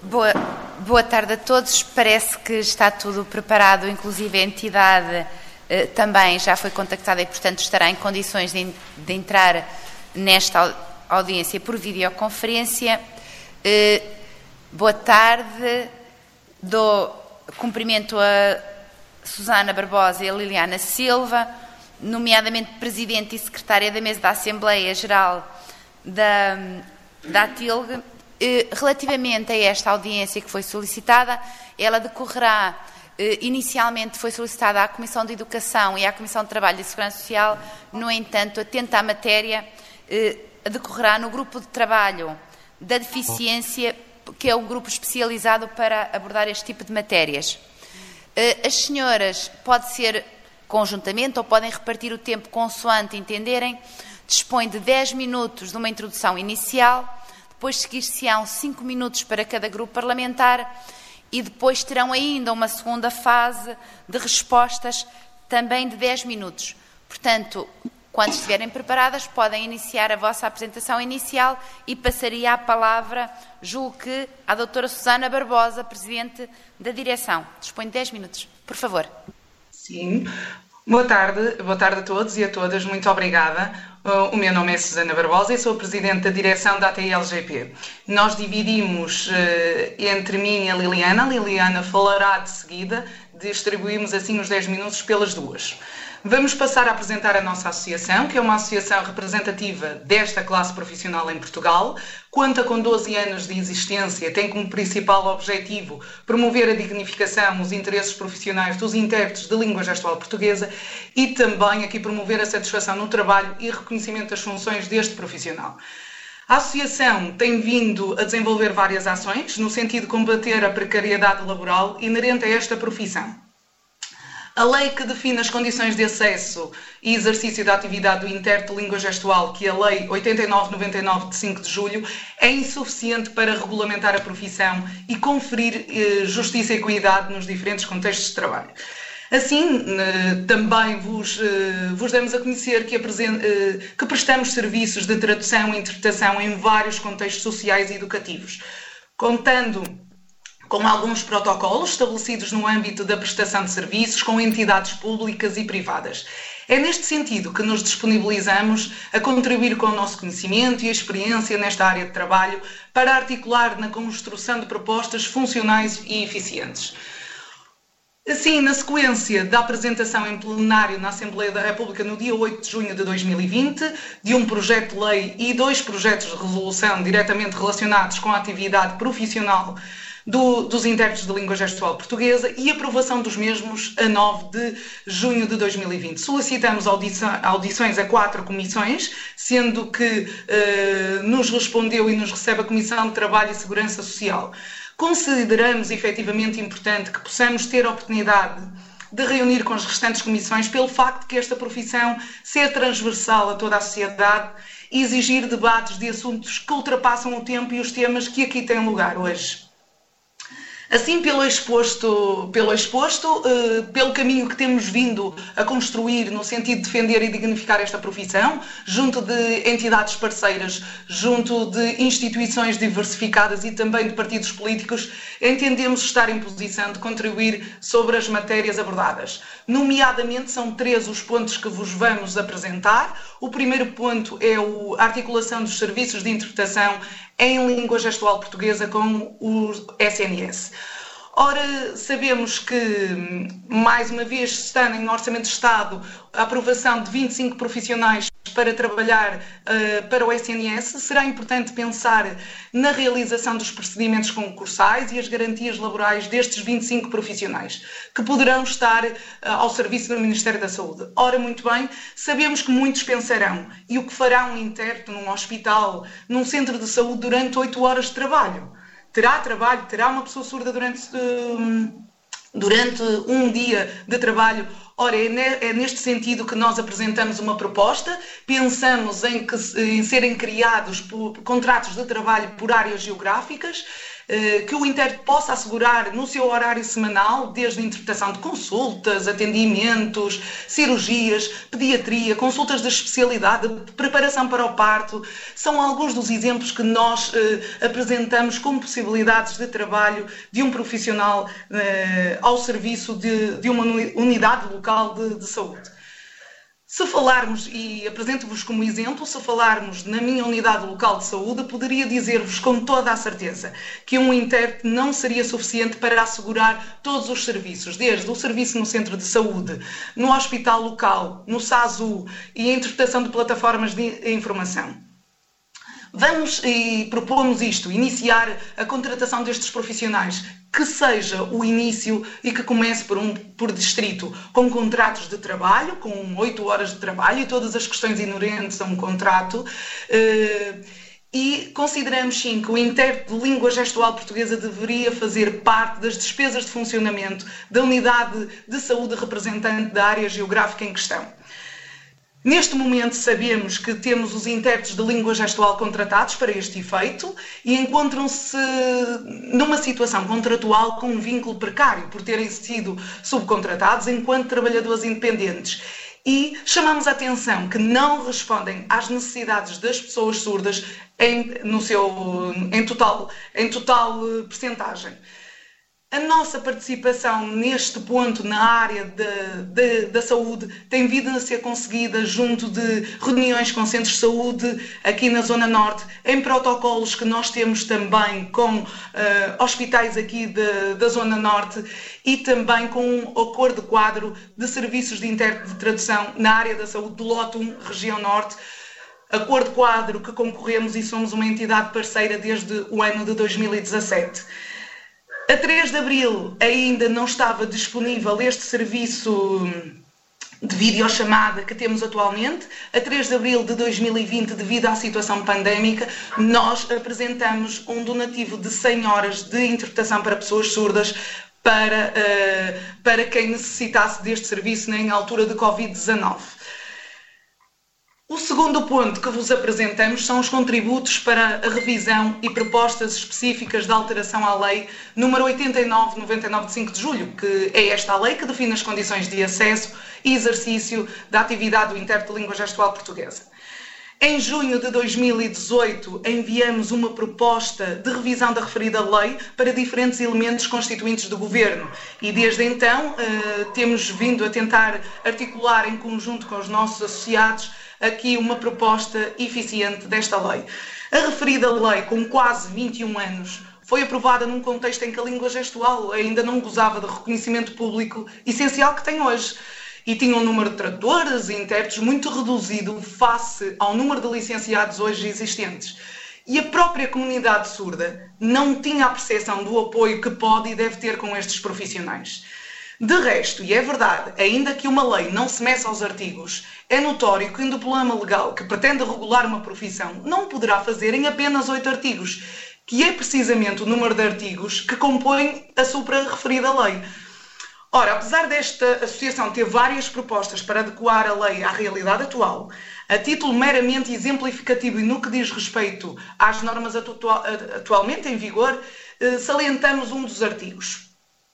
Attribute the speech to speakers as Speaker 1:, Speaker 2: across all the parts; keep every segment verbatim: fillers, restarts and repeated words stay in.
Speaker 1: Boa, boa tarde a todos. Parece que está tudo preparado, inclusive a entidade eh, também já foi contactada e, portanto, estará em condições de, de entrar nesta audiência por videoconferência. Eh, boa tarde. Dou cumprimento a Susana Barbosa e a Liliana Silva, nomeadamente Presidente e Secretária da Mesa da Assembleia Geral da, da ATILG. Relativamente a esta audiência que foi solicitada, ela decorrerá, inicialmente foi solicitada à Comissão de Educação e à Comissão de Trabalho e Segurança Social, no entanto, atenta à matéria, decorrerá no grupo de trabalho da deficiência, que é o grupo especializado para abordar este tipo de matérias. As senhoras, pode ser conjuntamente ou podem repartir o tempo consoante entenderem, dispõem de dez minutos de uma introdução inicial, depois seguir-se-ão cinco minutos para cada grupo parlamentar e depois terão ainda uma segunda fase de respostas também de dez minutos. Portanto, quando estiverem preparadas, podem iniciar a vossa apresentação inicial e passaria a palavra, julgo que, à doutora Susana Barbosa, Presidente da Direção. Dispõe de dez minutos. Por favor.
Speaker 2: Sim. Boa tarde. Boa tarde a todos e a todas. Muito obrigada. O meu nome é Susana Barbosa e sou a Presidente da Direção da A T I L G P. Nós dividimos entre mim e a Liliana. A Liliana falará de seguida, distribuímos assim os dez minutos pelas duas. Vamos passar a apresentar a nossa associação, que é uma associação representativa desta classe profissional em Portugal. Conta com doze anos de existência, tem como principal objetivo promover a dignificação, os interesses profissionais dos intérpretes de língua gestual portuguesa e também aqui promover a satisfação no trabalho e reconhecimento das funções deste profissional. A associação tem vindo a desenvolver várias ações no sentido de combater a precariedade laboral inerente a esta profissão. A lei que define as condições de acesso e exercício da atividade do intérprete de língua gestual, que é a Lei oitenta e nove noventa e nove de cinco de julho, é insuficiente para regulamentar a profissão e conferir eh, justiça e equidade nos diferentes contextos de trabalho. Assim, eh, também vos, eh, vos damos a conhecer que, eh, que prestamos serviços de tradução e interpretação em vários contextos sociais e educativos, contando com alguns protocolos estabelecidos no âmbito da prestação de serviços com entidades públicas e privadas. É neste sentido que nos disponibilizamos a contribuir com o nosso conhecimento e experiência nesta área de trabalho para articular na construção de propostas funcionais e eficientes. Assim, na sequência da apresentação em plenário na Assembleia da República no dia oito de junho de dois mil e vinte, de um projeto de lei e dois projetos de resolução diretamente relacionados com a atividade profissional Do, dos intérpretes de língua gestual portuguesa e aprovação dos mesmos a nove de junho de dois mil e vinte. Solicitamos audições a quatro comissões, sendo que eh, nos respondeu e nos recebe a Comissão de Trabalho e Segurança Social. Consideramos efetivamente importante que possamos ter a oportunidade de reunir com as restantes comissões pelo facto de que esta profissão ser transversal a toda a sociedade e exigir debates de assuntos que ultrapassam o tempo e os temas que aqui têm lugar hoje. Assim, pelo exposto, pelo, exposto eh, pelo caminho que temos vindo a construir no sentido de defender e dignificar esta profissão, junto de entidades parceiras, junto de instituições diversificadas e também de partidos políticos, entendemos estar em posição de contribuir sobre as matérias abordadas. Nomeadamente, são três os pontos que vos vamos apresentar. O primeiro ponto é a articulação dos serviços de interpretação em língua gestual portuguesa com o S N S. Ora, sabemos que, mais uma vez, está em Orçamento de Estado a aprovação de vinte e cinco profissionais para trabalhar uh, para o S N S. Será importante pensar na realização dos procedimentos concursais e as garantias laborais destes vinte e cinco profissionais, que poderão estar uh, ao serviço do Ministério da Saúde. Ora, muito bem, sabemos que muitos pensarão, e o que fará um intérprete num hospital, num centro de saúde durante oito horas de trabalho? Terá trabalho, terá uma pessoa surda durante, um, durante um dia de trabalho? Ora, é, ne, é neste sentido que nós apresentamos uma proposta, pensamos em, que, em serem criados por, contratos de trabalho por áreas geográficas, que o intérprete possa assegurar no seu horário semanal, desde a interpretação de consultas, atendimentos, cirurgias, pediatria, consultas de especialidade, preparação para o parto, são alguns dos exemplos que nós eh, apresentamos como possibilidades de trabalho de um profissional eh, ao serviço de, de uma unidade local de, de saúde. Se falarmos, e apresento-vos como exemplo, se falarmos na minha unidade local de saúde, poderia dizer-vos com toda a certeza que um intérprete não seria suficiente para assegurar todos os serviços, desde o serviço no centro de saúde, no hospital local, no SASU e a interpretação de plataformas de informação. Vamos e propomos isto, iniciar a contratação destes profissionais, que seja o início e que comece por, um, por distrito, com contratos de trabalho, com oito horas de trabalho e todas as questões inerentes a um contrato. E consideramos sim que o intérprete de língua gestual portuguesa deveria fazer parte das despesas de funcionamento da unidade de saúde representante da área geográfica em questão. Neste momento sabemos que temos os intérpretes de língua gestual contratados para este efeito e encontram-se numa situação contratual com um vínculo precário por terem sido subcontratados enquanto trabalhadores independentes. E chamamos a atenção que não respondem às necessidades das pessoas surdas em, no seu, em total, em total percentagem. A nossa participação neste ponto na área de, de, da saúde tem vindo a ser conseguida junto de reuniões com centros de saúde aqui na Zona Norte, em protocolos que nós temos também com uh, hospitais aqui de, da Zona Norte e também com um acordo quadro de serviços de intérprete de tradução na área da saúde do Lote um, região Norte. Acordo quadro que concorremos e somos uma entidade parceira desde o ano de dois mil e dezassete. A três de abril ainda não estava disponível este serviço de videochamada que temos atualmente. A três de abril de dois mil e vinte, devido à situação pandémica, nós apresentamos um donativo de cem horas de interpretação para pessoas surdas para, uh, para quem necessitasse deste serviço em altura de covid dezanove. O segundo ponto que vos apresentamos são os contributos para a revisão e propostas específicas de alteração à lei número oitenta e nove noventa e nove de cinco de julho, que é esta a lei que define as condições de acesso e exercício da atividade do intérprete de língua gestual portuguesa. Em junho de dois mil e dezoito, enviamos uma proposta de revisão da referida lei para diferentes elementos constituintes do Governo e, desde então, eh, temos vindo a tentar articular em conjunto com os nossos associados aqui uma proposta eficiente desta lei. A referida lei, com quase vinte e um anos, foi aprovada num contexto em que a língua gestual ainda não gozava de reconhecimento público essencial que tem hoje. E tinha um número de tradutores e intérpretes muito reduzido face ao número de licenciados hoje existentes. E a própria comunidade surda não tinha a percepção do apoio que pode e deve ter com estes profissionais. De resto, e é verdade, ainda que uma lei não se meça aos artigos, é notório que um diploma legal que pretende regular uma profissão não poderá fazer em apenas oito artigos, que é precisamente o número de artigos que compõem a supra-referida lei. Ora, apesar desta associação ter várias propostas para adequar a lei à realidade atual, a título meramente exemplificativo e no que diz respeito às normas atual, atualmente em vigor, salientamos um dos artigos.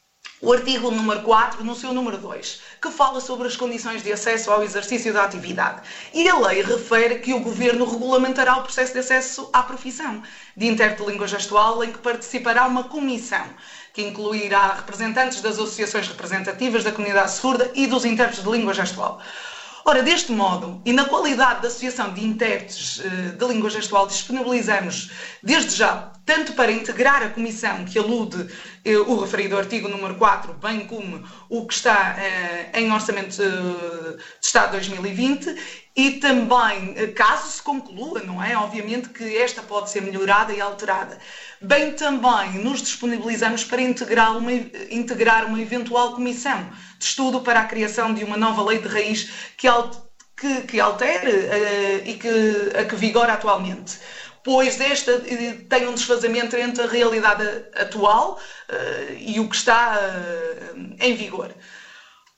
Speaker 2: O artigo número quatro, no seu número dois, que fala sobre as condições de acesso ao exercício da atividade. E a lei refere que o Governo regulamentará o processo de acesso à profissão de intérprete de língua gestual, em que participará uma comissão, que incluirá representantes das associações representativas da comunidade surda e dos intérpretes de língua gestual. Ora, deste modo, e na qualidade da Associação de Intérpretes de Língua Gestual, disponibilizamos, desde já, tanto para integrar a comissão que alude eh, o referido artigo número quatro, bem como o que está eh, em Orçamento eh, de Estado dois mil e vinte, e também, eh, caso se conclua, não é? Obviamente que esta pode ser melhorada e alterada. Bem também nos disponibilizamos para integrar uma, integrar uma eventual comissão de estudo para a criação de uma nova lei de raiz que, que, que altere uh, e que, a que vigora atualmente, pois esta tem um desfazamento entre a realidade atual uh, e o que está uh, em vigor.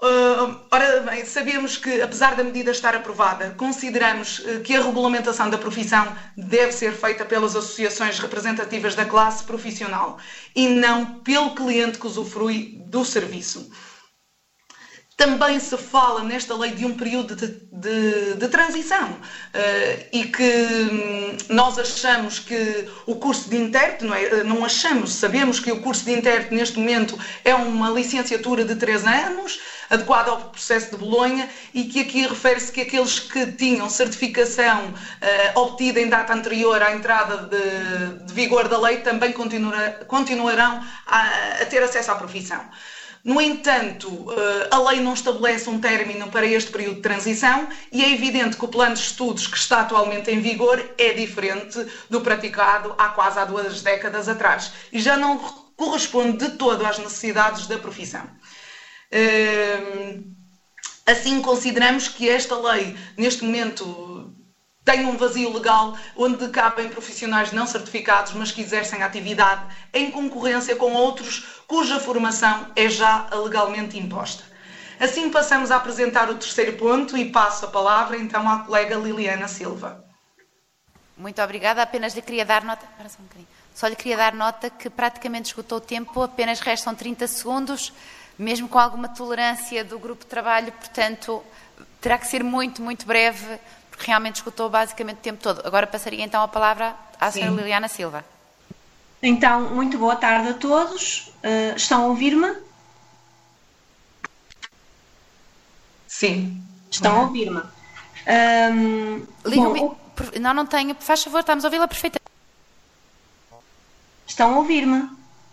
Speaker 2: Uh, ora bem, sabemos que, apesar da medida estar aprovada, consideramos uh, que a regulamentação da profissão deve ser feita pelas associações representativas da classe profissional e não pelo cliente que usufrui do serviço. Também se fala nesta lei de um período de, de, de transição uh, e que hum, nós achamos que o curso de intérprete, não, é, não achamos, sabemos que o curso de intérprete neste momento é uma licenciatura de três anos, adequada ao processo de Bolonha, e que aqui refere-se que aqueles que tinham certificação uh, obtida em data anterior à entrada de, de vigor da lei também continuará, continuarão a, a ter acesso à profissão. No entanto, a lei não estabelece um término para este período de transição e é evidente que o plano de estudos que está atualmente em vigor é diferente do praticado há quase há duas décadas atrás e já não corresponde de todo às necessidades da profissão. Assim, consideramos que esta lei, neste momento, tem um vazio legal onde cabem profissionais não certificados, mas que exercem a atividade em concorrência com outros cuja formação é já legalmente imposta. Assim passamos a apresentar o terceiro ponto e passo a palavra então à colega Liliana Silva.
Speaker 1: Muito obrigada, apenas lhe queria dar nota, para só um bocadinho. Só lhe queria dar nota que praticamente esgotou o tempo, apenas restam trinta segundos, mesmo com alguma tolerância do grupo de trabalho, portanto terá que ser muito, muito breve, porque realmente escutou basicamente o tempo todo. Agora passaria então a palavra à senhora Liliana Silva.
Speaker 3: Então, muito boa tarde a todos. Uh, estão a ouvir-me?
Speaker 2: Sim.
Speaker 3: Estão a ouvir-me. Um,
Speaker 1: bom, não, não tenho. Faz favor, estamos a ouvi-la perfeitamente.
Speaker 3: Estão a ouvir-me?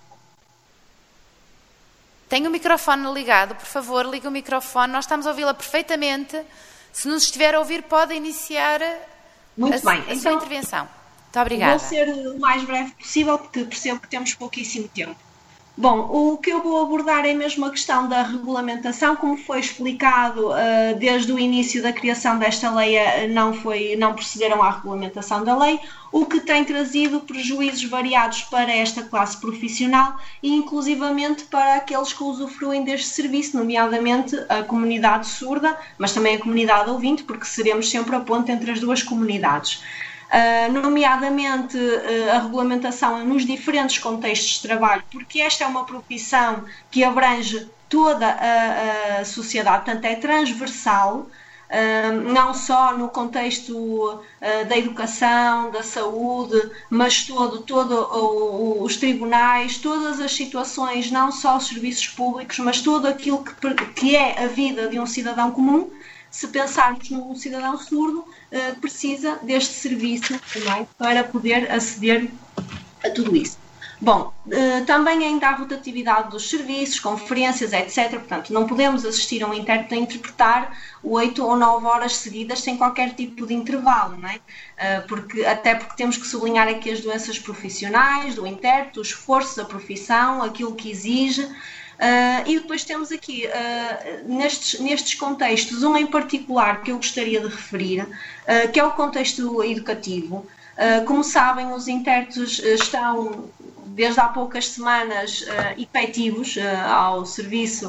Speaker 1: Tenho o microfone ligado, por favor, ligue o microfone. Nós estamos a ouvi-la perfeitamente. Se nos estiver a ouvir, pode iniciar
Speaker 3: Muito
Speaker 1: a,
Speaker 3: bem.
Speaker 1: a
Speaker 3: então,
Speaker 1: sua intervenção. Muito obrigada.
Speaker 3: Vou ser o mais breve possível, porque percebo que temos pouquíssimo tempo. Bom, o que eu vou abordar é mesmo a questão da regulamentação, como foi explicado uh, desde o início da criação desta lei, uh, não, foi, não procederam à regulamentação da lei, o que tem trazido prejuízos variados para esta classe profissional e inclusivamente para aqueles que usufruem deste serviço, nomeadamente a comunidade surda, mas também a comunidade ouvinte, porque seremos sempre a ponte entre as duas comunidades. Uh, nomeadamente uh, a regulamentação nos diferentes contextos de trabalho, porque esta é uma profissão que abrange toda a, a sociedade, portanto é transversal, uh, não só no contexto uh, da educação, da saúde, mas todo, todo o, o, os tribunais, todas as situações, não só os serviços públicos, mas tudo aquilo que, que é a vida de um cidadão comum. Se pensarmos num cidadão surdo, uh, precisa deste serviço também para poder aceder a tudo isso. Bom, uh, também ainda há rotatividade dos serviços, conferências, etcétera. Portanto, não podemos assistir a um intérprete a interpretar oito ou nove horas seguidas sem qualquer tipo de intervalo, não é? Uh, porque, até porque temos que sublinhar aqui as doenças profissionais do intérprete, o esforço da profissão, aquilo que exige. Uh, e depois temos aqui, uh, nestes, nestes contextos, um em particular que eu gostaria de referir, uh, que é o contexto educativo. Uh, como sabem, os intérpretes estão, desde há poucas semanas, uh, efetivos uh, ao Serviço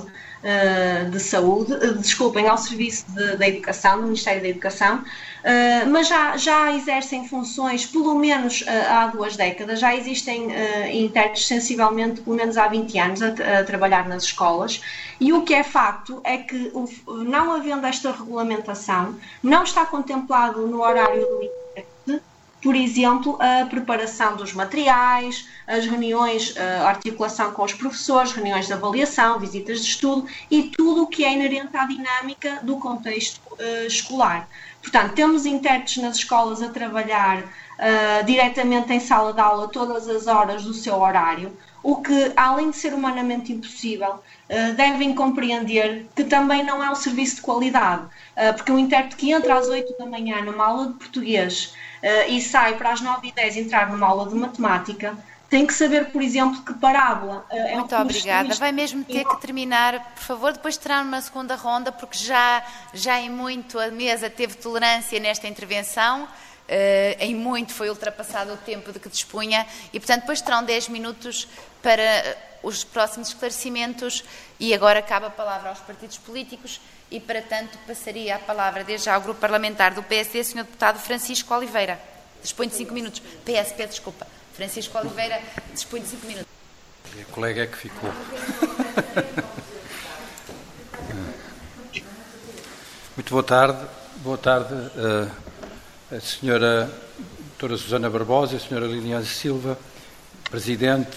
Speaker 3: uh, de Saúde, uh, desculpem, ao Serviço de, da Educação, do Ministério da Educação, uh, mas já, já exercem funções, pelo menos uh, há duas décadas, já existem uh, intérpretes sensivelmente, pelo menos há vinte anos, a, a trabalhar nas escolas, e o que é facto é que, o, não havendo esta regulamentação, não está contemplado no horário do intérprete, por exemplo, a preparação dos materiais, as reuniões, a articulação com os professores, reuniões de avaliação, visitas de estudo e tudo o que é inerente à dinâmica do contexto uh, escolar. Portanto, temos intérpretes nas escolas a trabalhar uh, diretamente em sala de aula todas as horas do seu horário, o que, além de ser humanamente impossível, uh, devem compreender que também não é um serviço de qualidade, uh, porque um intérprete que entra às oito da manhã numa aula de português Uh, e sai para as nove e dez entrar numa aula de matemática, tem que saber, por exemplo, que parábola uh, é um
Speaker 1: Muito obrigada. Vai mesmo ter que terminar, por favor, depois terá uma segunda ronda, porque já, já em muito a mesa teve tolerância nesta intervenção. em muito foi ultrapassado o tempo de que dispunha e, portanto, depois terão dez minutos para os próximos esclarecimentos e agora cabe a palavra aos partidos políticos e, para tanto, passaria a palavra desde já ao Grupo Parlamentar do P S D, senhor Deputado Francisco Oliveira. Dispõe de cinco minutos. P S, peço desculpa. Francisco Oliveira dispõe de cinco minutos.
Speaker 4: A colega é que ficou. Muito boa tarde. Boa tarde, uh, a senhora doutora Susana Barbosa e a senhora Liliana Silva, Presidente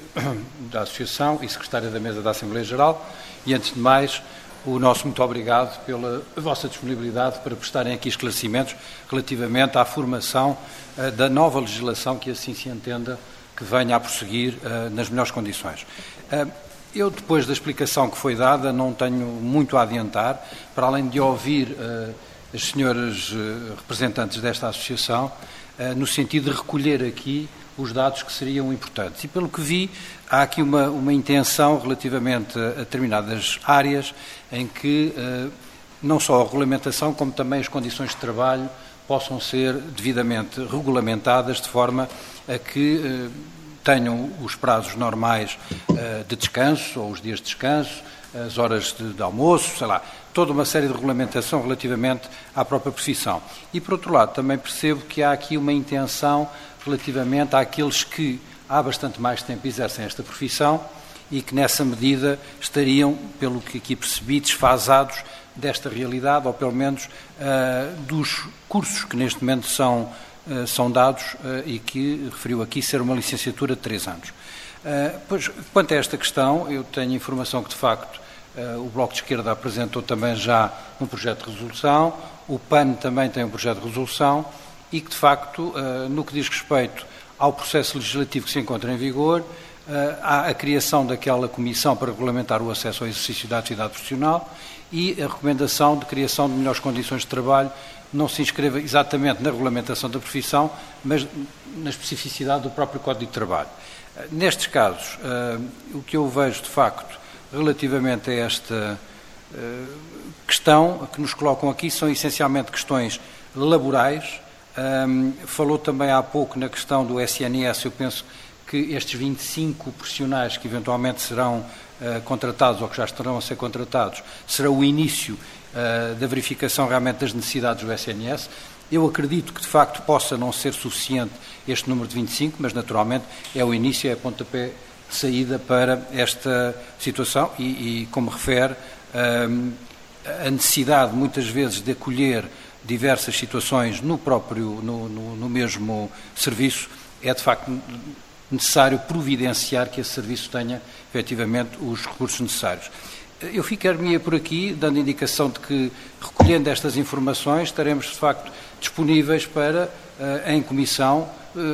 Speaker 4: da Associação e Secretária da Mesa da Assembleia Geral. E, antes de mais, o nosso muito obrigado pela vossa disponibilidade para prestarem aqui esclarecimentos relativamente à formação uh, da nova legislação que assim se entenda que venha a prosseguir uh, nas melhores condições. Uh, eu, depois da explicação que foi dada, não tenho muito a adiantar, para além de ouvir uh, as senhoras uh, representantes desta associação, uh, no sentido de recolher aqui os dados que seriam importantes. E, pelo que vi, há aqui uma, uma intenção relativamente a, a determinadas áreas em que uh, não só a regulamentação, como também as condições de trabalho possam ser devidamente regulamentadas de forma a que uh, tenham os prazos normais uh, de descanso, ou os dias de descanso, as horas de, de almoço, sei lá, toda uma série de regulamentação relativamente à própria profissão. E, por outro lado, também percebo que há aqui uma intenção relativamente àqueles que há bastante mais tempo exercem esta profissão e que, nessa medida, estariam, pelo que aqui percebi, desfasados desta realidade, ou pelo menos uh, dos cursos que neste momento são, uh, são dados uh, e que referiu aqui ser uma licenciatura de três anos. Uh, pois, quanto a esta questão, eu tenho informação que, de facto, uh, o Bloco de Esquerda apresentou também já um projeto de resolução, o P A N também tem um projeto de resolução e que, de facto, uh, no que diz respeito ao processo legislativo que se encontra em vigor, uh, há a criação daquela comissão para regulamentar o acesso ao exercício da atividade profissional e a recomendação de criação de melhores condições de trabalho não se inscreva exatamente na regulamentação da profissão, mas na especificidade do próprio Código de Trabalho. Uh, nestes casos, uh, o que eu vejo, de facto, relativamente a esta uh, questão que nos colocam aqui são essencialmente questões laborais. Um, falou também há pouco na questão do S N S, eu penso que estes vinte e cinco profissionais que eventualmente serão uh, contratados ou que já estarão a ser contratados, será o início uh, da verificação realmente das necessidades do S N S. Eu acredito que de facto possa não ser suficiente este número de vinte e cinco, mas naturalmente é o início, é a pontapé de saída para esta situação e, e como refere, um, a necessidade muitas vezes de acolher diversas situações no próprio, no, no, no mesmo serviço, é de facto necessário providenciar que esse serviço tenha efetivamente os recursos necessários. Eu ficar-me por aqui, dando indicação de que, recolhendo estas informações, estaremos de facto disponíveis para, em comissão,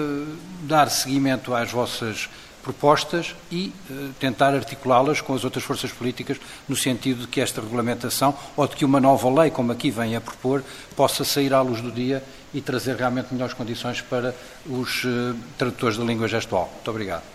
Speaker 4: dar seguimento às vossas propostas e uh, tentar articulá-las com as outras forças políticas no sentido de que esta regulamentação ou de que uma nova lei, como aqui vem a propor, possa sair à luz do dia e trazer realmente melhores condições para os uh, tradutores da língua gestual. Muito obrigado.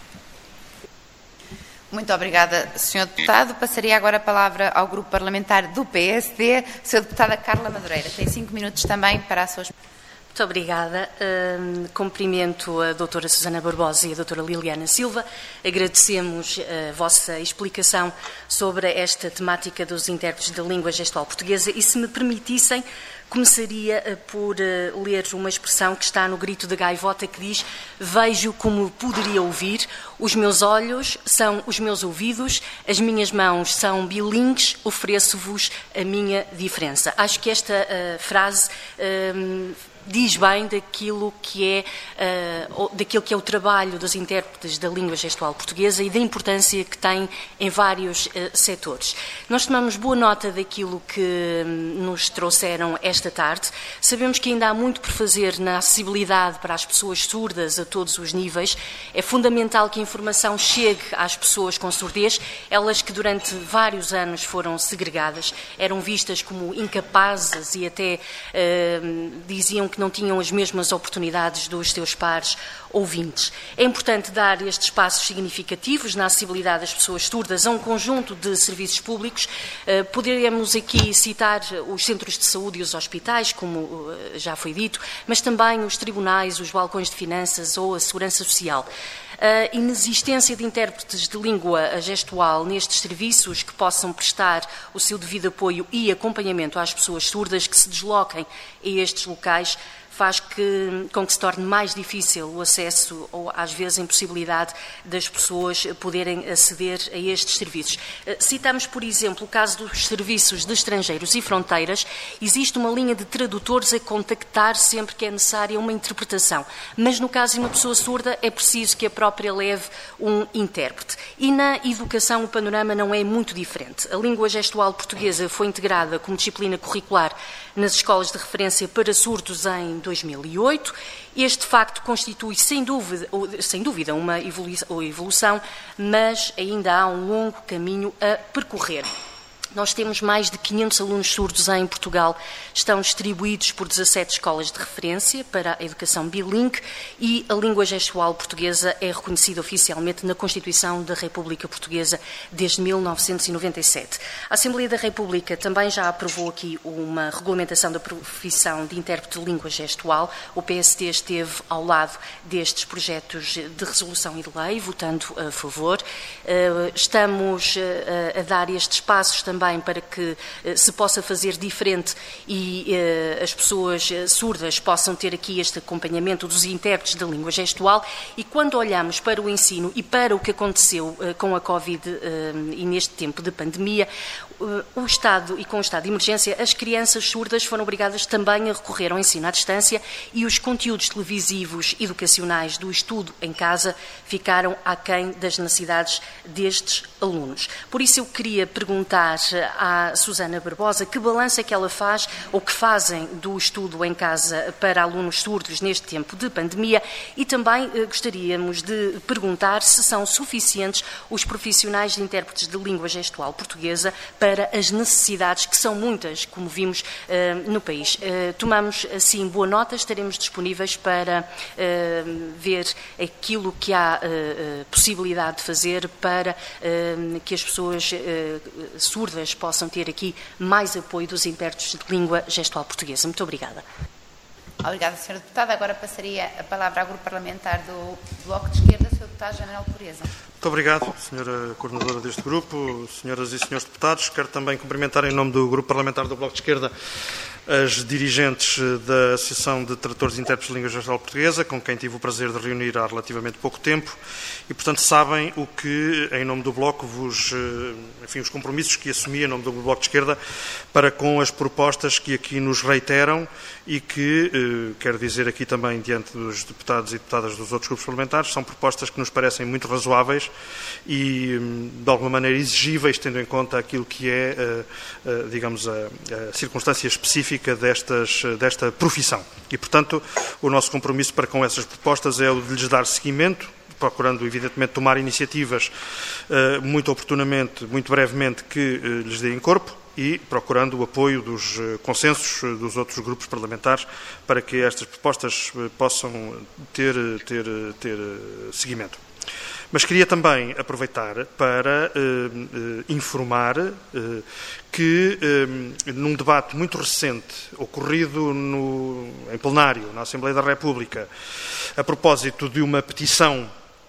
Speaker 1: Muito obrigada, senhor Deputado. Passaria agora a palavra ao Grupo Parlamentar do P S D, senhora Deputada Carla Madureira. Tem cinco minutos também para a sua...
Speaker 5: Muito obrigada. Uh, cumprimento a doutora Susana Barbosa e a doutora Liliana Silva. Agradecemos a vossa explicação sobre esta temática dos intérpretes da língua gestual portuguesa e, se me permitissem, começaria por uh, ler uma expressão que está no grito da gaivota que diz: vejo como poderia ouvir, os meus olhos são os meus ouvidos, as minhas mãos são bilingues, ofereço-vos a minha diferença. Acho que esta uh, frase uh, diz bem daquilo que é, uh, daquilo que é o trabalho dos intérpretes da língua gestual portuguesa e da importância que tem em vários uh, setores. Nós tomamos boa nota daquilo que um, nos trouxeram esta tarde. Sabemos que ainda há muito por fazer na acessibilidade para as pessoas surdas a todos os níveis. É fundamental que a informação chegue às pessoas com surdez, elas que durante vários anos foram segregadas, eram vistas como incapazes e até uh, diziam que não tinham as mesmas oportunidades dos seus pares ouvintes. É importante dar estes passos significativos na acessibilidade das pessoas surdas a um conjunto de serviços públicos. Poderíamos aqui citar os centros de saúde e os hospitais, como já foi dito, mas também os tribunais, os balcões de finanças ou a segurança social. A inexistência de intérpretes de língua gestual nestes serviços que possam prestar o seu devido apoio e acompanhamento às pessoas surdas que se desloquem a estes locais faz que, com que se torne mais difícil o acesso ou, às vezes, a impossibilidade das pessoas poderem aceder a estes serviços. Citamos, por exemplo, o caso dos serviços de estrangeiros e fronteiras. Existe uma linha de tradutores a contactar sempre que é necessária uma interpretação, mas no caso de uma pessoa surda é preciso que a própria leve um intérprete. E na educação o panorama não é muito diferente. A língua gestual portuguesa foi integrada como disciplina curricular nas escolas de referência para surdos em dois mil e oito. Este facto constitui, sem dúvida, sem dúvida uma evolução, mas ainda há um longo caminho a percorrer. Nós temos mais de quinhentos alunos surdos em Portugal, estão distribuídos por dezassete escolas de referência para a educação bilingue e a língua gestual portuguesa é reconhecida oficialmente na Constituição da República Portuguesa desde mil novecentos e noventa e sete. A Assembleia da República também já aprovou aqui uma regulamentação da profissão de intérprete de língua gestual. O P S D esteve ao lado destes projetos de resolução e de lei, votando a favor. Estamos a dar estes passos também também para que uh, se possa fazer diferente e uh, as pessoas uh, surdas possam ter aqui este acompanhamento dos intérpretes da língua gestual. E quando olhamos para o ensino e para o que aconteceu uh, com a Covid uh, e neste tempo de pandemia, uh, o Estado e com o estado de emergência, as crianças surdas foram obrigadas também a recorrer ao ensino à distância e os conteúdos televisivos educacionais do estudo em casa ficaram aquém das necessidades destes alunos. Por isso eu queria perguntar à Susana Barbosa que balanço é que ela faz ou que fazem do estudo em casa para alunos surdos neste tempo de pandemia e também eh, gostaríamos de perguntar se são suficientes os profissionais de intérpretes de língua gestual portuguesa para as necessidades, que são muitas, como vimos eh, no país. Eh, tomamos assim boa nota, estaremos disponíveis para eh, ver aquilo que há eh, possibilidade de fazer para eh, que as pessoas eh, surdas possam ter aqui mais apoio dos intérpretes de língua gestual portuguesa. Muito obrigada.
Speaker 1: Obrigada, senhora Deputada. Agora passaria a palavra ao Grupo Parlamentar do Bloco de Esquerda, senhor Deputado General Pureza.
Speaker 6: Muito obrigado, senhora Coordenadora deste grupo, senhoras e senhores deputados. Quero também cumprimentar em nome do Grupo Parlamentar do Bloco de Esquerda as dirigentes da Associação de Tradutores e Intérpretes de Língua Gestual Portuguesa, com quem tive o prazer de reunir há relativamente pouco tempo, e, portanto, sabem o que, em nome do Bloco, vos, enfim, os compromissos que assumi em nome do Bloco de Esquerda para com as propostas que aqui nos reiteram e que, quero dizer aqui também diante dos deputados e deputadas dos outros grupos parlamentares, são propostas que nos parecem muito razoáveis e, de alguma maneira, exigíveis, tendo em conta aquilo que é, digamos, a, a circunstância específica Destas, desta profissão. E, portanto, o nosso compromisso para com essas propostas é o de lhes dar seguimento, procurando, evidentemente, tomar iniciativas uh, muito oportunamente, muito brevemente, que uh, lhes deem corpo e procurando o apoio dos uh, consensos uh, dos outros grupos parlamentares para que estas propostas uh, possam ter, ter, ter uh, seguimento. Mas queria também aproveitar para uh, uh, informar uh, que, uh, num debate muito recente, ocorrido no, em plenário, na Assembleia da República, a propósito de uma petição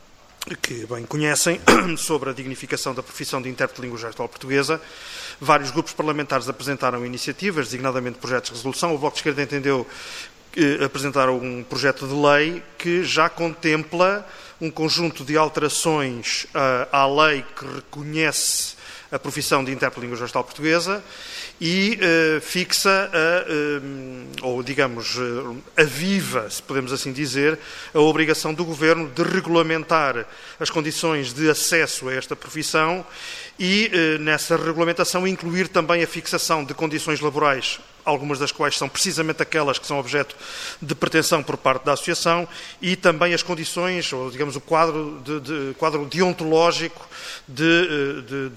Speaker 6: que bem conhecem, sobre a dignificação da profissão de intérprete de língua gestual portuguesa, vários grupos parlamentares apresentaram iniciativas, designadamente projetos de resolução. O Bloco de Esquerda entendeu que apresentaram um projeto de lei que já contempla um conjunto de alterações uh, à lei que reconhece a profissão de intérprete de língua gestual portuguesa e uh, fixa, a, uh, ou digamos, uh, aviva, se podemos assim dizer, a obrigação do Governo de regulamentar as condições de acesso a esta profissão e, uh, nessa regulamentação, incluir também a fixação de condições laborais, algumas das quais são precisamente aquelas que são objeto de pretensão por parte da Associação, e também as condições, ou digamos o quadro, de, de, quadro deontológico de, de, de, de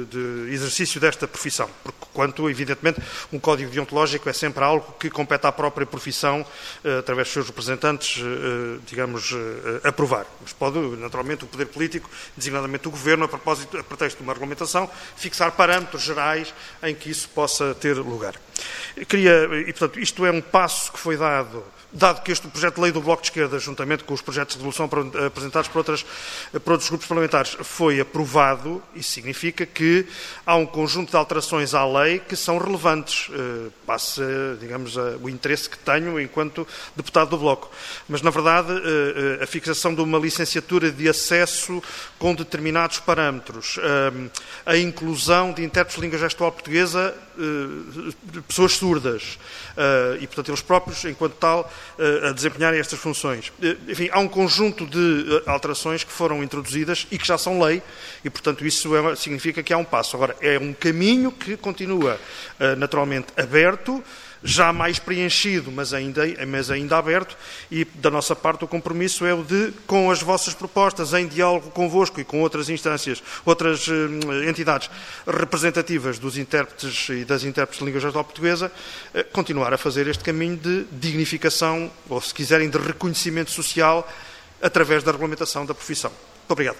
Speaker 6: de, de exercício desta profissão, porque quanto, evidentemente, um código deontológico é sempre algo que compete à própria profissão, eh, através dos seus representantes, eh, digamos, eh, aprovar. Mas pode, naturalmente, o poder político, designadamente o Governo, a propósito, a pretexto de uma regulamentação, fixar parâmetros gerais em que isso possa ter lugar. Eu queria, e, portanto, isto é um passo que foi dado, dado que este projeto de lei do Bloco de Esquerda, juntamente com os projetos de resolução apresentados por, outras, por outros grupos parlamentares, foi aprovado. Isso significa que há um conjunto de alterações à lei que são relevantes. Passa, digamos, o interesse que tenho enquanto deputado do Bloco. Mas, na verdade, a fixação de uma licenciatura de acesso com determinados parâmetros, a inclusão de intérpretes de língua gestual portuguesa, pessoas surdas, e, portanto, eles próprios, enquanto tal, a desempenharem estas funções. Enfim, há um conjunto de alterações que foram introduzidas e que já são lei, e, portanto, isso é, significa que há um passo. Agora, é um caminho que continua naturalmente aberto, já mais preenchido, mas ainda, mas ainda aberto, e da nossa parte o compromisso é o de, com as vossas propostas, em diálogo convosco e com outras instâncias, outras eh, entidades representativas dos intérpretes e das intérpretes de língua gestual portuguesa, eh, continuar a fazer este caminho de dignificação, ou se quiserem, de reconhecimento social, através da regulamentação da profissão. Muito obrigado.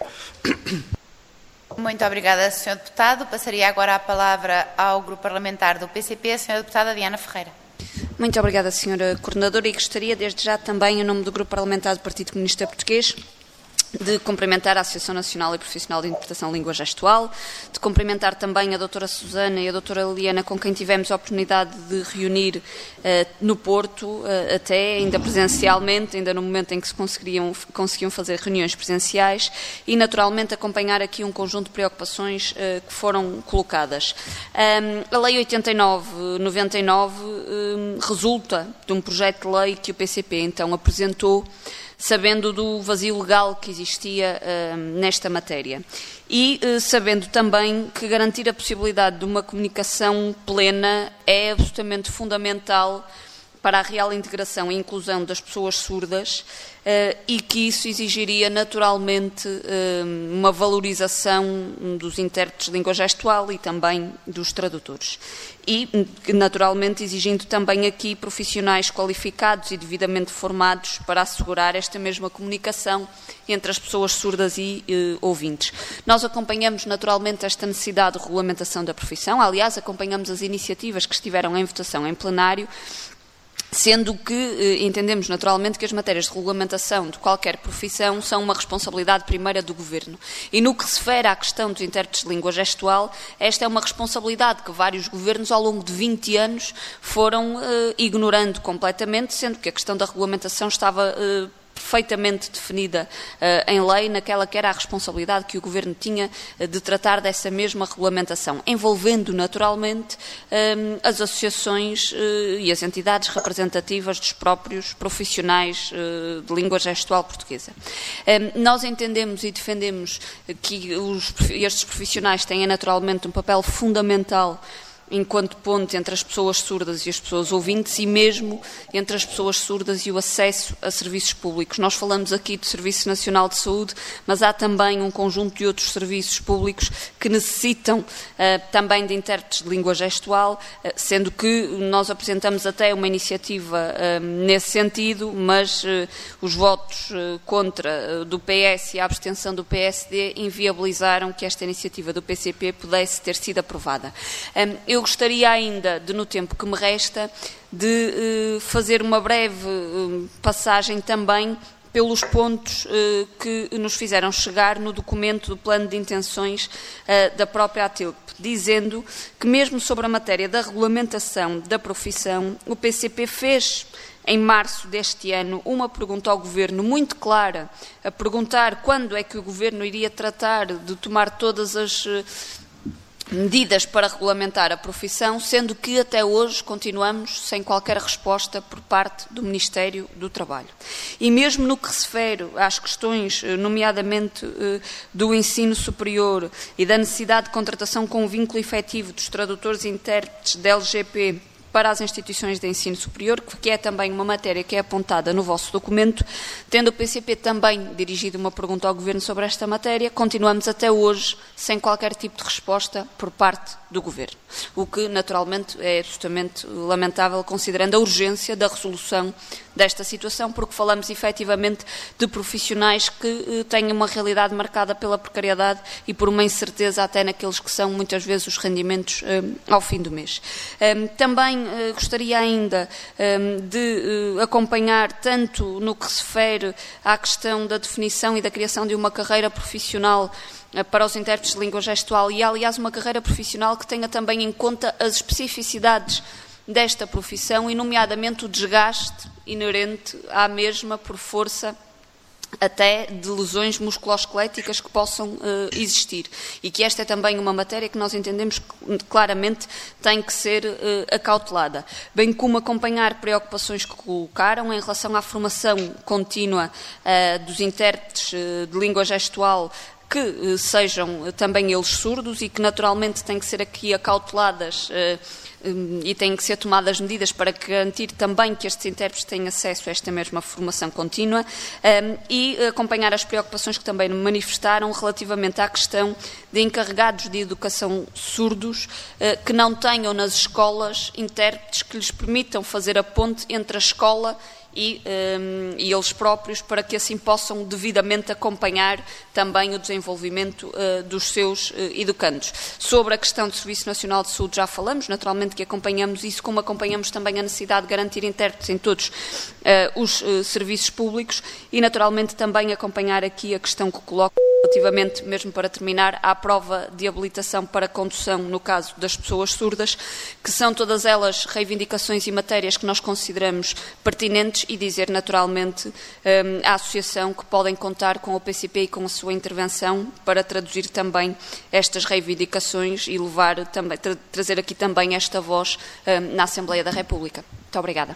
Speaker 1: Muito obrigada, senhor Deputado. Passaria agora a palavra ao Grupo Parlamentar do P C P, a senhora Deputada Diana Ferreira.
Speaker 7: Muito obrigada, senhora Coordenadora, e gostaria desde já também, em nome do Grupo Parlamentar do Partido Comunista Português, de cumprimentar a Associação Nacional e Profissional de Interpretação de Língua Gestual, de cumprimentar também a doutora Susana e a doutora Liliana, com quem tivemos a oportunidade de reunir uh, no Porto, uh, até ainda presencialmente, ainda no momento em que se conseguiam, conseguiam fazer reuniões presenciais, e naturalmente acompanhar aqui um conjunto de preocupações uh, que foram colocadas. Um, a Lei oitenta e nove noventa e nove um, resulta de um projeto de lei que o P C P então apresentou, sabendo do vazio legal que existia uh, nesta matéria. E uh, sabendo também que garantir a possibilidade de uma comunicação plena é absolutamente fundamental para a real integração e inclusão das pessoas surdas, uh, e que isso exigiria naturalmente uh, uma valorização dos intérpretes de língua gestual e também dos tradutores. E, naturalmente, exigindo também aqui profissionais qualificados e devidamente formados para assegurar esta mesma comunicação entre as pessoas surdas e eh, ouvintes. Nós acompanhamos, naturalmente, esta necessidade de regulamentação da profissão. Aliás, acompanhamos as iniciativas que estiveram em votação em plenário, sendo que eh, entendemos naturalmente que as matérias de regulamentação de qualquer profissão são uma responsabilidade primeira do Governo. E no que se refere à questão dos intérpretes de língua gestual, esta é uma responsabilidade que vários governos ao longo de vinte anos foram eh, ignorando completamente, sendo que a questão da regulamentação estava eh, perfeitamente definida uh, em lei, naquela que era a responsabilidade que o Governo tinha uh, de tratar dessa mesma regulamentação, envolvendo naturalmente um, as associações uh, e as entidades representativas dos próprios profissionais uh, de língua gestual portuguesa. Um, nós entendemos e defendemos que os, estes profissionais têm naturalmente um papel fundamental enquanto ponte entre as pessoas surdas e as pessoas ouvintes, e mesmo entre as pessoas surdas e o acesso a serviços públicos. Nós falamos aqui do Serviço Nacional de Saúde, mas há também um conjunto de outros serviços públicos que necessitam uh, também de intérpretes de língua gestual, uh, sendo que nós apresentamos até uma iniciativa uh, nesse sentido, mas uh, os votos uh, contra uh, do P S e a abstenção do P S D inviabilizaram que esta iniciativa do P C P pudesse ter sido aprovada. Um, eu gostaria ainda, de, no tempo que me resta, de uh, fazer uma breve uh, passagem também pelos pontos uh, que nos fizeram chegar no documento do plano de intenções uh, da própria ATILP, dizendo que mesmo sobre a matéria da regulamentação da profissão, o P C P fez, em março deste ano, uma pergunta ao Governo muito clara, a perguntar quando é que o Governo iria tratar de tomar todas as uh, medidas para regulamentar a profissão, sendo que até hoje continuamos sem qualquer resposta por parte do Ministério do Trabalho. E mesmo no que se refere às questões, nomeadamente do ensino superior e da necessidade de contratação com um vínculo efetivo dos tradutores e intérpretes da L G P para as instituições de ensino superior, que é também uma matéria que é apontada no vosso documento. Tendo o P C P também dirigido uma pergunta ao Governo sobre esta matéria, continuamos até hoje sem qualquer tipo de resposta por parte do Governo, o que naturalmente é absolutamente lamentável, considerando a urgência da resolução desta situação, porque falamos efetivamente de profissionais que eh, têm uma realidade marcada pela precariedade e por uma incerteza até naqueles que são muitas vezes os rendimentos eh, ao fim do mês. Eh, também eh, gostaria ainda eh, de eh, acompanhar tanto no que se refere à questão da definição e da criação de uma carreira profissional para os intérpretes de língua gestual e, aliás, uma carreira profissional que tenha também em conta as especificidades desta profissão e, nomeadamente, o desgaste inerente à mesma por força até de lesões musculoesqueléticas que possam uh, existir. E que esta é também uma matéria que nós entendemos que claramente tem que ser uh, acautelada. Bem como acompanhar preocupações que colocaram em relação à formação contínua uh, dos intérpretes uh, de língua gestual que uh, sejam também eles surdos e que naturalmente têm que ser aqui acauteladas uh, e têm que ser tomadas medidas para garantir também que estes intérpretes têm acesso a esta mesma formação contínua um, e acompanhar as preocupações que também manifestaram relativamente à questão de encarregados de educação surdos uh, que não tenham nas escolas intérpretes que lhes permitam fazer a ponte entre a escola E, um, e eles próprios, para que assim possam devidamente acompanhar também o desenvolvimento uh, dos seus uh, educandos. Sobre a questão do Serviço Nacional de Saúde já falamos, naturalmente que acompanhamos isso, como acompanhamos também a necessidade de garantir intérpretes em todos uh, os uh, serviços públicos e naturalmente também acompanhar aqui a questão que coloco relativamente, mesmo para terminar, à prova de habilitação para condução no caso das pessoas surdas, que são todas elas reivindicações e matérias que nós consideramos pertinentes e dizer naturalmente um, à Associação que podem contar com o P C P e com a sua intervenção para traduzir também estas reivindicações e levar também, tra trazer aqui também esta voz um, na Assembleia da República. Muito obrigada.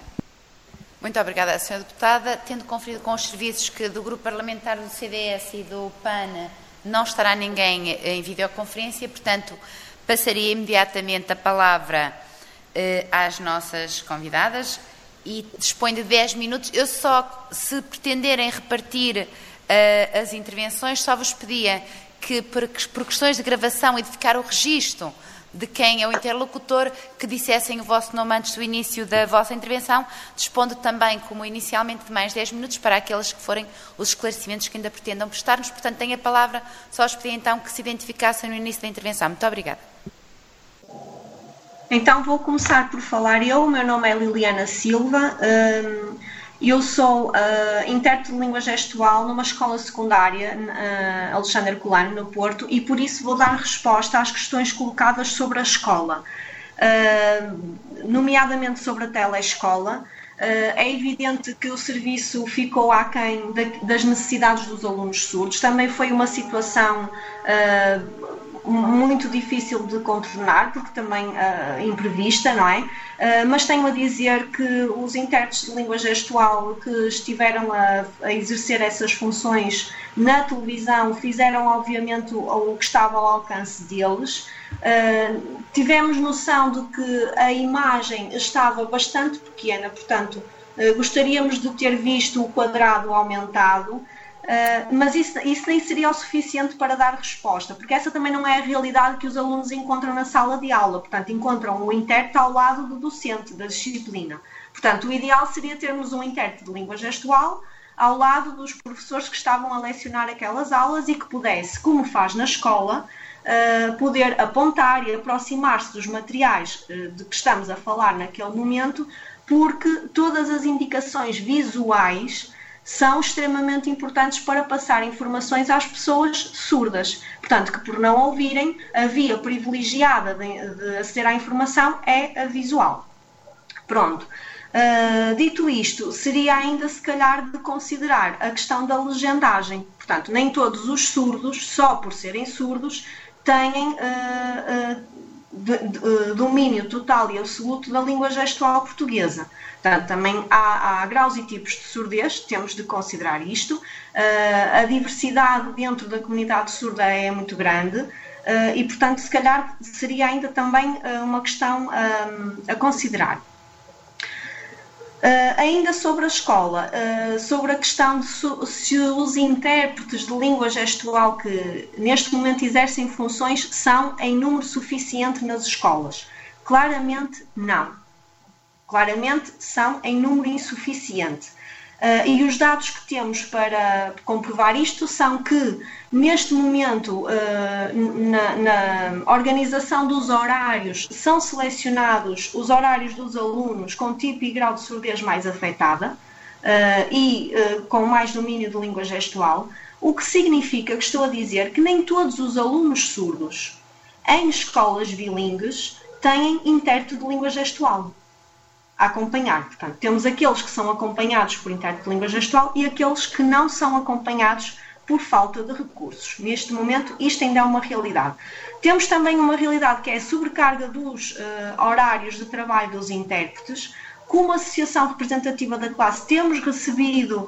Speaker 1: Muito obrigada, senhora Deputada. Tendo conferido com os serviços que do Grupo Parlamentar do C D S e do P A N não estará ninguém em videoconferência, portanto, passaria imediatamente a palavra eh, às nossas convidadas e dispõe de dez minutos. Eu só, se pretenderem repartir uh, as intervenções, só vos pedia que, por, por questões de gravação e de ficar o registro de quem é o interlocutor, que dissessem o vosso nome antes do início da vossa intervenção, dispondo também, como inicialmente, de mais dez minutos para aqueles que forem os esclarecimentos que ainda pretendam prestar-nos. Portanto, tenho a palavra, só os pedi então que se identificassem no início da intervenção. Muito obrigada.
Speaker 3: Então vou começar por falar eu, o meu nome é Liliana Silva, eu sou intérprete de língua gestual numa escola secundária, Alexandre Colano, no Porto, e por isso vou dar resposta às questões colocadas sobre a escola, nomeadamente sobre a telescola. É evidente que o serviço ficou aquém das necessidades dos alunos surdos, também foi uma situação muito difícil de contornar, porque também uh, imprevista, não é? Uh, mas tenho a dizer que os intérpretes de língua gestual que estiveram a, a exercer essas funções na televisão fizeram, obviamente, o, o que estava ao alcance deles. Uh, tivemos noção de que a imagem estava bastante pequena, portanto, uh, gostaríamos de ter visto o quadrado aumentado. Uh, mas isso, isso nem seria o suficiente para dar resposta, porque essa também não é a realidade que os alunos encontram na sala de aula, portanto encontram o intérprete ao lado do docente da disciplina. Portanto, o ideal seria termos um intérprete de língua gestual ao lado dos professores que estavam a lecionar aquelas aulas e que pudesse, como faz na escola, uh, poder apontar e aproximar-se dos materiais uh, de que estamos a falar naquele momento, porque todas as indicações visuais são extremamente importantes para passar informações às pessoas surdas. Portanto, que por não ouvirem, a via privilegiada de, de aceder à informação é a visual. Pronto. Uh, dito isto, seria ainda se calhar de considerar a questão da legendagem. Portanto, nem todos os surdos, só por serem surdos, têm uh, uh, de, de, domínio total e absoluto da língua gestual portuguesa. Portanto, também há, há graus e tipos de surdez, temos de considerar isto. Uh, a diversidade dentro da comunidade surda é muito grande. e, portanto, se calhar seria ainda também uma questão a considerar. Uh, ainda sobre a escola, uh, sobre a questão de su- se os intérpretes de língua gestual que neste momento exercem funções são em número suficiente nas escolas. Claramente não. Claramente são em número insuficiente. Uh, e os dados que temos para comprovar isto são que, neste momento, uh, na, na organização dos horários, são selecionados os horários dos alunos com tipo e grau de surdez mais afetada uh, e uh, com mais domínio de língua gestual, o que significa que estou a dizer que nem todos os alunos surdos em escolas bilíngues têm intérprete de língua gestual a acompanhar. Portanto, temos aqueles que são acompanhados por intérprete de língua gestual e aqueles que não são acompanhados por falta de recursos. Neste momento, isto ainda é uma realidade. Temos também uma realidade que é a sobrecarga dos uh, horários de trabalho dos intérpretes. Como associação representativa da classe, temos recebido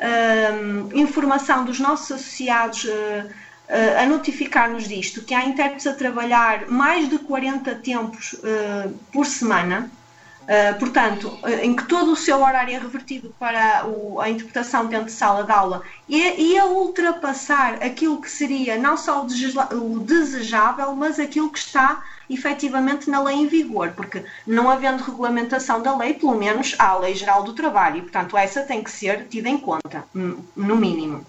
Speaker 3: uh, informação dos nossos associados uh, uh, a notificar-nos disto, que há intérpretes a trabalhar mais de quarenta tempos uh, por semana. Uh, portanto, uh, em que todo o seu horário é revertido para o, a interpretação dentro de sala de aula e, e a ultrapassar aquilo que seria não só o, desejla, o desejável, mas aquilo que está efetivamente na lei em vigor, porque não havendo regulamentação da lei, pelo menos há a Lei Geral do Trabalho e, portanto, essa tem que ser tida em conta, no mínimo.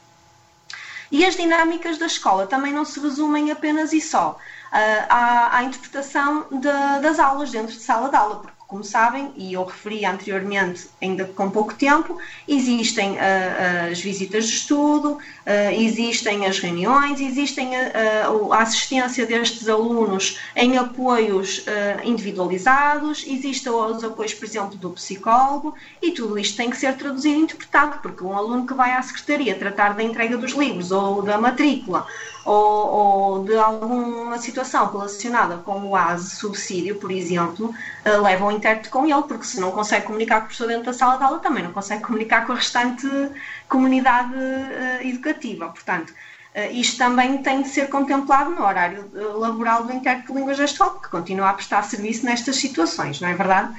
Speaker 3: E as dinâmicas da escola também não se resumem apenas e só uh, à, à interpretação de, das aulas dentro de sala de aula, porque, como sabem, e eu referi anteriormente, ainda com pouco tempo, existem uh, as visitas de estudo, uh, existem as reuniões, existem a, a, a assistência destes alunos em apoios uh, individualizados, existem os apoios, por exemplo, do psicólogo, e tudo isto tem que ser traduzido e interpretado, porque um aluno que vai à secretaria tratar da entrega dos livros ou da matrícula, ou, ou de alguma situação relacionada com o A S E, subsídio, por exemplo, uh, leva um intérprete com ele, porque se não consegue comunicar com o professor dentro da sala de aula, também não consegue comunicar com a restante comunidade uh, educativa. Portanto, uh, isto também tem de ser contemplado no horário uh, laboral do intérprete de língua gestual, que continua a prestar serviço nestas situações, não é verdade?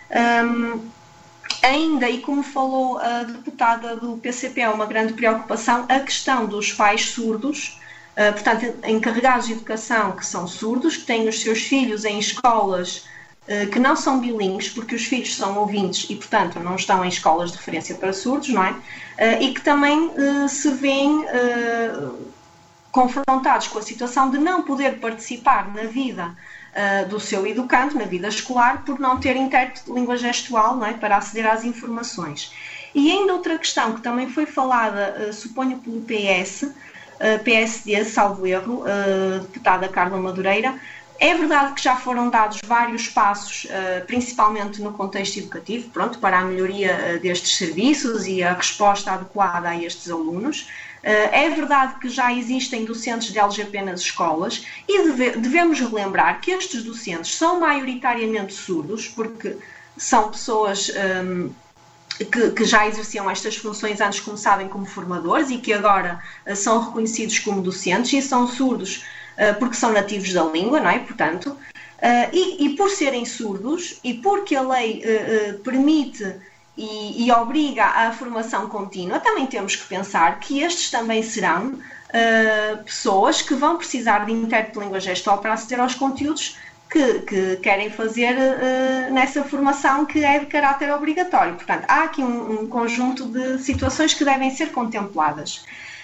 Speaker 3: Um, ainda, e como falou a deputada do P C P, é uma grande preocupação a questão dos pais surdos, uh, portanto, encarregados de educação que são surdos, que têm os seus filhos em escolas que não são bilíngues, porque os filhos são ouvintes e, portanto, não estão em escolas de referência para surdos, não é? E que também uh, se veem uh, confrontados com a situação de não poder participar na vida uh, do seu educante, na vida escolar, por não ter intérprete de língua gestual, não é? Para aceder às informações. E ainda outra questão que também foi falada, uh, suponho, pelo P S, uh, P S D, salvo erro, uh, deputada Carla Madureira. É verdade que já foram dados vários passos, principalmente no contexto educativo, pronto, para a melhoria destes serviços e a resposta adequada a estes alunos. É verdade que já existem docentes de L G P nas escolas e deve, devemos relembrar que estes docentes são maioritariamente surdos, porque são pessoas um, que, que já exerciam estas funções antes, como sabem, como formadores e que agora são reconhecidos como docentes e são surdos porque são nativos da língua, não é? Portanto, uh, e, e por serem surdos, e porque a lei uh, uh, permite e, e obriga à formação contínua, também temos que pensar que estes também serão uh, pessoas que vão precisar de intérprete de língua gestual para aceder aos conteúdos que, que querem fazer uh, nessa formação que é de caráter obrigatório. Portanto, há aqui um, um conjunto de situações que devem ser contempladas.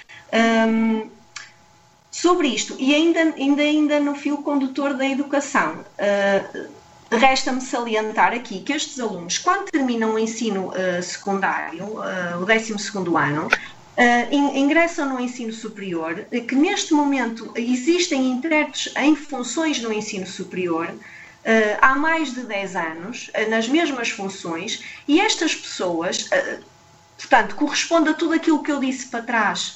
Speaker 3: Um, Sobre isto, e ainda, ainda, ainda no fio condutor da educação, uh, resta-me salientar aqui que estes alunos, quando terminam o ensino uh, secundário, uh, o décimo segundo ano, uh, ingressam no ensino superior, que neste momento existem intérpretes em funções no ensino superior, uh, há mais de dez anos, uh, nas mesmas funções, e estas pessoas, uh, portanto, corresponde a tudo aquilo que eu disse para trás,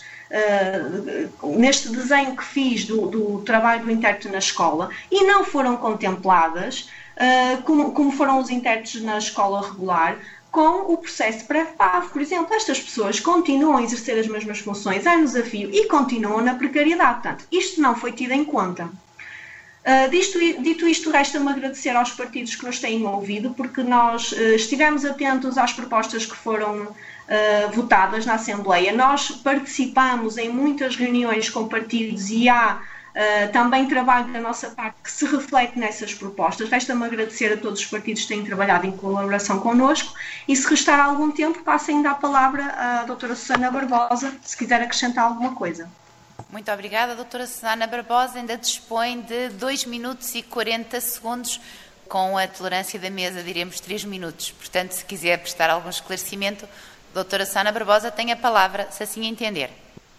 Speaker 3: Uh, neste desenho que fiz do, do trabalho do intérprete na escola, e não foram contempladas uh, como, como foram os intérpretes na escola regular com o processo pré-P A V. Por exemplo, estas pessoas continuam a exercer as mesmas funções, é um desafio, e continuam na precariedade. Portanto, isto não foi tido em conta. Uh, dito, dito isto, resta-me agradecer aos partidos que nos têm ouvido, porque nós uh, estivemos atentos às propostas que foram uh, votadas na Assembleia. Nós participamos em muitas reuniões com partidos e há uh, também trabalho da nossa parte que se reflete nessas propostas. Resta-me agradecer a todos os partidos que têm trabalhado em colaboração connosco e, se restar algum tempo, passo ainda a palavra à doutora Susana Barbosa, se quiser acrescentar alguma coisa.
Speaker 1: Muito obrigada. A doutora Susana Barbosa ainda dispõe de dois minutos e quarenta segundos, com a tolerância da mesa, diremos três minutos. Portanto, se quiser prestar algum esclarecimento, a doutora Susana Barbosa tem a palavra, se assim entender.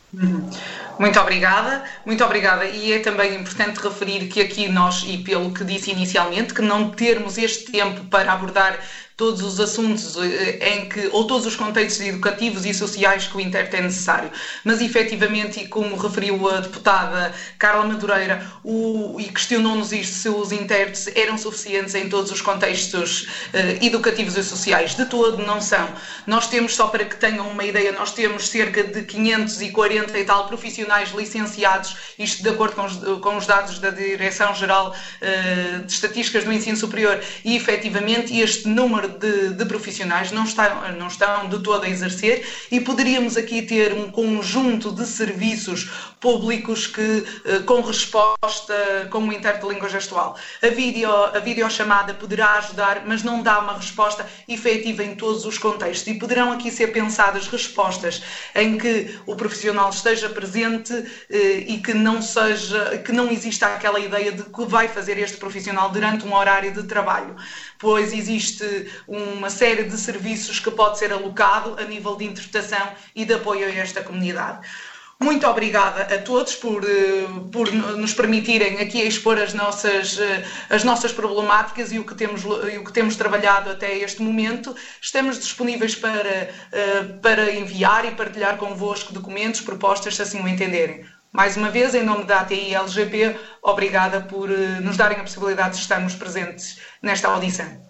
Speaker 2: Muito obrigada, muito obrigada. E é também importante referir que aqui nós, e pelo que disse inicialmente, que não termos este tempo para abordar todos os assuntos em que, ou todos os contextos educativos e sociais que o INTERT é necessário. Mas, efetivamente, e como referiu a deputada Carla Madureira, o, e questionou-nos isto, se os INTERTs eram suficientes em todos os contextos eh, educativos e sociais. De todo, não são. Nós temos, só para que tenham uma ideia, nós temos cerca de quinhentos e quarenta e tal profissionais licenciados, isto de acordo com os, com os dados da Direção-Geral eh, de Estatísticas do Ensino Superior, e, efetivamente, este número De, de profissionais não estão, não estão de todo a exercer, e poderíamos aqui ter um conjunto de serviços públicos que, com resposta, com o INTERT de língua gestual. A, video, a videochamada poderá ajudar, mas não dá uma resposta efetiva em todos os contextos, e poderão aqui ser pensadas respostas em que o profissional esteja presente eh, e que não seja, que não exista aquela ideia de que vai fazer este profissional durante um horário de trabalho, pois existe uma série de serviços que pode ser alocado a nível de interpretação e de apoio a esta comunidade. Muito obrigada a todos por, por nos permitirem aqui expor as nossas, as nossas problemáticas e o, que temos, e o que temos trabalhado até este momento. Estamos disponíveis para, para enviar e partilhar convosco documentos, propostas, se assim o entenderem. Mais uma vez, em nome da A T I L G P, obrigada por nos darem a possibilidade de estarmos presentes nesta audição.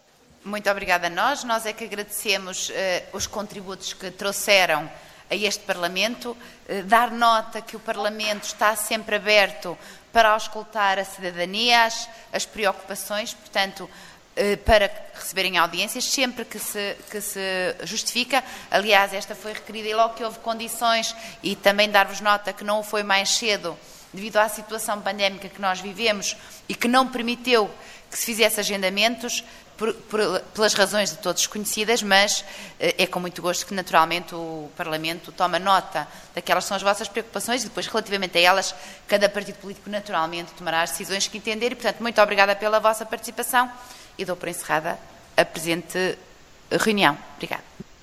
Speaker 1: Muito obrigada a nós. Nós é que agradecemos uh, os contributos que trouxeram a este Parlamento, uh, dar nota que o Parlamento está sempre aberto para auscultar a cidadania, as, as preocupações, portanto, uh, para receberem audiências, sempre que se, que se justifica. Aliás, esta foi requerida e logo que houve condições, e também dar-vos nota que não foi mais cedo, devido à situação pandémica que nós vivemos e que não permitiu que se fizesse agendamentos, Por, por, pelas razões de todos conhecidas, mas é com muito gosto que naturalmente o Parlamento toma nota daquelas que são as vossas preocupações, e depois, relativamente a elas, cada partido político naturalmente tomará as decisões que entender, e, portanto, muito obrigada pela vossa participação e dou por encerrada a presente reunião. Obrigada.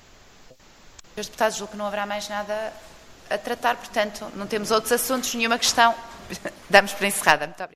Speaker 1: Senhores deputados, julgo que não haverá mais nada a tratar, portanto, não temos outros assuntos, nenhuma questão. Damos por encerrada. Muito obrigada.